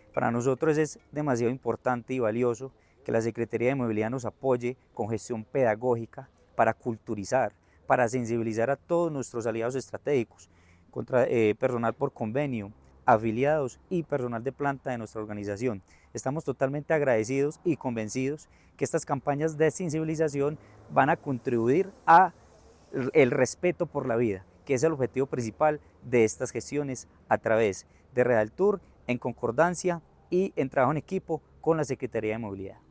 Para nosotros es demasiado importante y valioso que la Secretaría de Movilidad nos apoye con gestión pedagógica para culturizar, para sensibilizar a todos nuestros aliados estratégicos, personal por convenio, afiliados y personal de planta de nuestra organización. Estamos totalmente agradecidos y convencidos que estas campañas de sensibilización van a contribuir a el respeto por la vida, que es el objetivo principal de estas gestiones a través de Redaltur en concordancia y en trabajo en equipo con la Secretaría de Movilidad.